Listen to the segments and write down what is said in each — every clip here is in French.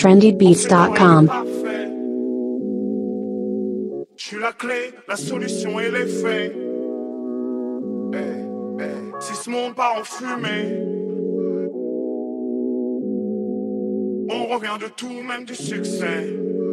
trendybeats.com. Je suis la clé, la solution et les faits. Si ce monde part en fumée, on revient de tout, même du succès.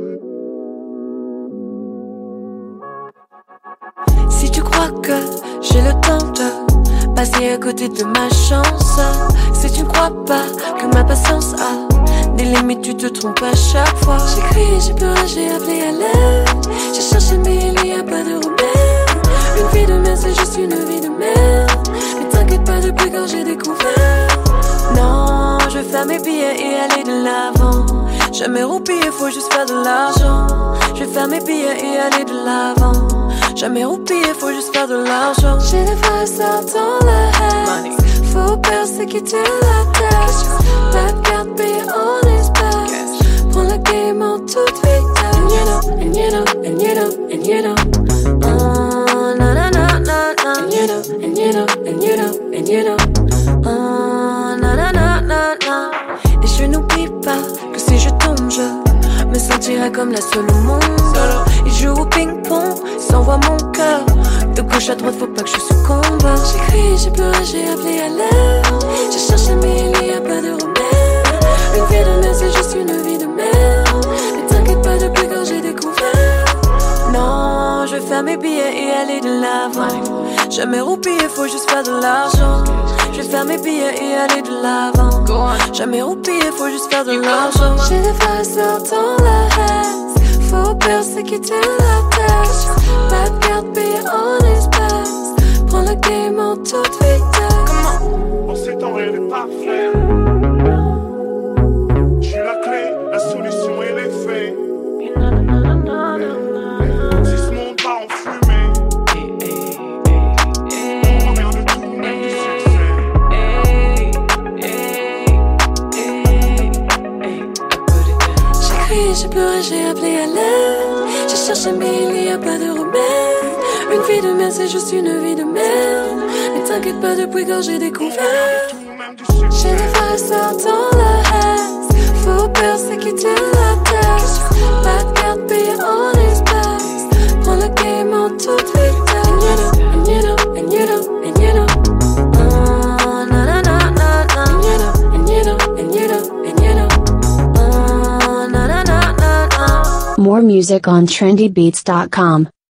Si tu crois que j'ai le temps de passer à côté de ma chance, si tu ne crois pas que ma patience a des limites, tu te trompes à chaque fois. J'ai crié, j'ai pleuré, j'ai appelé à l'aide. J'ai cherché mais il n'y a pas de remède. Une vie de merde, c'est juste une vie de merde. Mais t'inquiète pas, depuis quand j'ai découvert. Non, je vais faire mes billets et aller de l'avant. Jamais roupiller, faut juste faire de l'argent. Je vais faire mes billets et aller de l'avant. Jamais roupiller, faut juste faire de l'argent. J'ai des frères dans la haine. Faut persécuter la tête. Pas de carte payée en espèces. Prends la game en toute vitesse. And you know, and you know, and you know, and you know. Oh, na na na na na. And you know, and you know, and you know, and you know. Oh, na na na na na. Et je n'oublie pas que si je tombe, je me sentirai comme la seule au monde. Il joue au ping-pong, s'envoie mon cœur. De gauche à droite, faut pas que je succombe. J'ai crié, j'ai pleuré, j'ai appelé à l'aide. J'ai cherché mais il n'y a pas de remède. Une vie de merde, c'est juste une vie de merde. Mais t'inquiète pas, depuis quand j'ai découvert. Non, je vais faire mes billets et aller de l'avant. Jamais roupiller, faut juste faire de l'argent. Je vais faire mes billets et aller de l'avant. Jamais roupiller, faut juste faire de l'argent. J'ai des frères dans la haine. Faut persécuter la tête. Pas de carte payée en espèces. Prends la game en toute vitesse. On s'étend rien n'est parfait. Je suis la clé, la solution et les faits. Si ce monde part en fumée, on revient de tout, même du succès. J'ai crié, j'ai pleuré, j'ai appelé à l'aide. J'ai cherché mais il n'y a pas de remède. Une vie de merde, c'est juste une vie de merde. Mais t'inquiète pas, depuis quand j'ai découvert. J'ai des frères dans la haine. Faut persécuter la tête. Pas de carte payée en espèces. Prends la game en toute vitesse. And you know, and you know, and you know. Oh, na na na na na. And you know, and you know, and you know. Oh, na na na na na. More music on trendybeats.com.